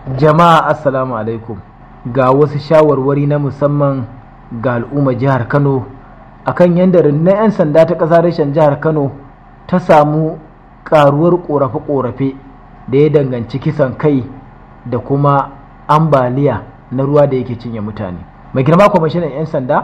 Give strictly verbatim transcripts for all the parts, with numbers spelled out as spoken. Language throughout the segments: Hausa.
Jama'a assalamu alaikum. Ga wasu shawarwari na musamman ga al'umma jihar Kano akan yadda rundunar 'yan sanda ta ƙasa reshen jihar Kano ta samu ƙaruwar ƙorafe-ƙorafe da ya danganci kisan kai da kuma ambaliya na ruwa da yake cinye mutane. Mai girma kwamishinan 'yan sanda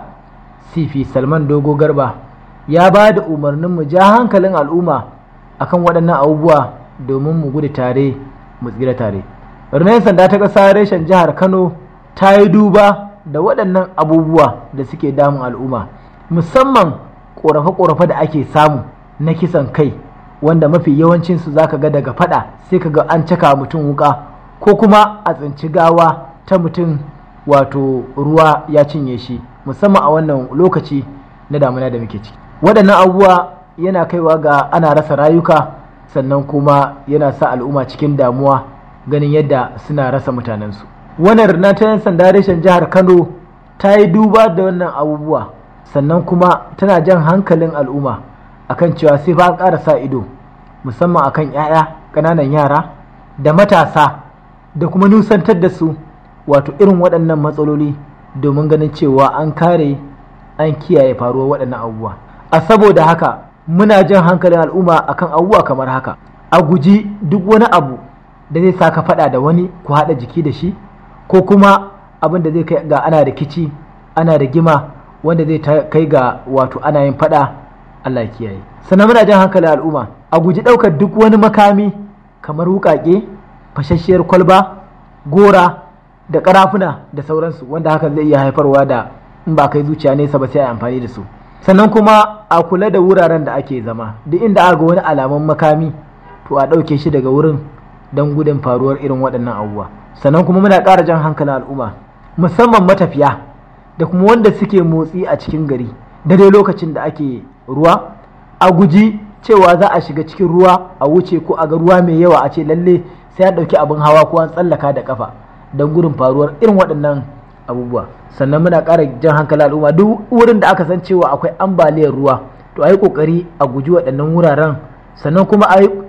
C P Salman Dogo Garba ya ba da umarnin mu ja hankalin al'umma akan waɗannan abubuwa domin mu gudu tare mu tsira tare. Rundunar 'yan sanda ta ƙasa reshen jihar Kano ta yi duba da waɗannan abubuwa da suke damun al'umma, musamman ƙorafe-ƙorafe da ake samu na kisan kai wanda mafi yawancinsu za ka ga daga fada sai ka ga an caka mutum wuka ko kuma a tsinci gawa ta mutum wato ruwa ya cinye shi, musamman a wannan lokaci na damuna da muke ciki. Waɗannan abubuwa yana kaiwa ga ana rasa rayuka, sannan kuma yana sa al'umma cikin damuwa ganin yadda suna rasa mutanensu. Wannan rana ta 'yan sanda reshen jihar Kano ta yi duba da wannan abubuwa, sannan kuma tana jan hankalin al'umma akan cewa sai fa an ƙara sa ido musamman akan 'ya'ya ƙananan yara da matasa da kuma nusantar da su wato irin waɗannan matsaloli domin ganin cewa an kare an kiyaye faruwar waɗannan abubuwa. A saboda haka muna jan hankalin al'umma akan abubuwa kamar haka: a guji duk wani abu da zai saka faɗa da wani ku haɗa jiki da shi, ko kuma abin da zai kai ga ana rikici ana rigima wanda zai kai ga wato ana yin faɗa. Allah kiyaye. Sannan muna jan hankalin al'umma a guji ɗaukar duk wani makami kamar wuƙaƙe, fashasshiyar kwalba, gora da ƙarafuna da sauransu, wanda hakan zai iya haifarwa da in ba kai zuciya nesa ba sai a amfani da su. Sannan kuma a kula da wuraren da ake zama, duk inda aka ga wani alamun makami to a ɗauke shi daga wurin don gudun faruwar irin waɗannan abubuwa. Sannan kuma muna ƙara jan hankalin al'umma musamman matafiya da kuma wanda suke motsi a cikin gari da dai lokacin da ake ruwa, a guji cewa za a shiga cikin ruwa a wuce ko a ga ruwa mai yawa a ce lalle sai an ɗauki abin hawa ko an tsallaka da kafa don gudun faruwar irin waɗannan abubuwa. Sannan muna ƙara jan hankalin al'umma duk wurin da aka san cewa akwai ambaliyar ruwa to a yi ƙoƙari a guji waɗannan wuraren, sannan kuma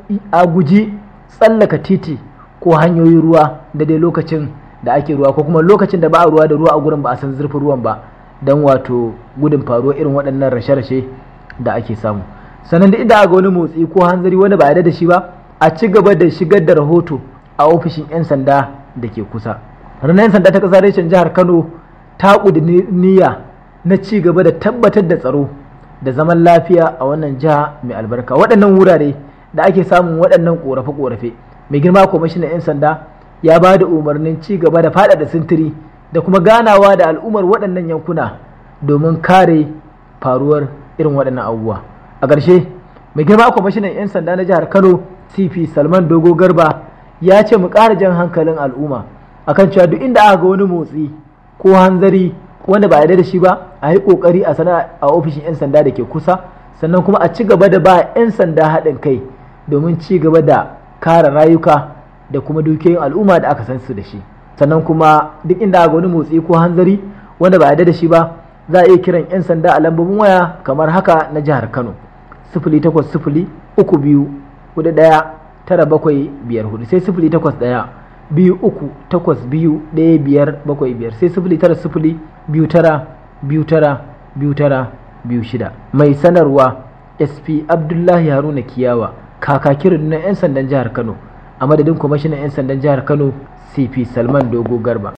a guji tsallaka titi ko hanyoyin ruwa da dai lokacin da ake ruwa ko kuma lokacin da ba a ruwa da ruwa a gurin ba a san zurfin ruwan ba don wato gudun faruwa irin waɗannan rashe-rashe da ake samu. Sannan da idan ga wani motsi ko hanzari wanda ba a da shi ba a ci gaba da shigar da rahoto a ofishin 'yan sanda da ke kusa. Ranar 'yan sanda ta ƙasa reshen jihar Kano ta ƙudiri niyya na ci gaba da tabbatar da tsaro da zaman lafiya a wannan jiha mai albarka. Waɗannan wurare da ake samun waɗannan ƙorafe-ƙorafe, mai girma kwamishinan 'yan sanda ya ba da umarnin ci gaba da faɗaɗa sintiri da kuma ganawa da al'ummar waɗannan yankuna domin kare faruwar irin waɗannan abubuwa. A ƙarshe, mai girma kwamishinan 'yan sanda na jihar Kano C P Salman Dogo Garba ya ce mu ƙara jan hankalin al'umma akan cewa duk inda aka ga wani motsi ko hanzari wanda ba a yarda da shi ba a yi ƙoƙari a sana a ofishin 'yan sanda da ke kusa, sannan kuma a ci gaba da ba 'yan sanda haɗin kai domin ci gaba da kare rayuka da kuma dukiyoyin al'umma da aka san su da shi. Sannan kuma duk inda aka ga wani motsi ko hanzari wanda ba a yarda da shi ba za a iya kiran 'yan sanda a lambobin waya kamar haka na jihar Kano: sifili takwas sifili uku biyu hudu ɗaya tara bakwai biyar hudu, sai sifili takwas ɗaya biyu uku takwas biyu ɗaya biyar bakwai biyar, sai sifili tara sifili biyu tara biyu tara biyu tara biyu shida. Mai sanarwa S P Abdullahi Haruna Kiyawa, kakakin na 'yan sandan jihar Kano, a madadin kwamishinan 'yan sandan jihar Kano C P Salman Dogo Garba.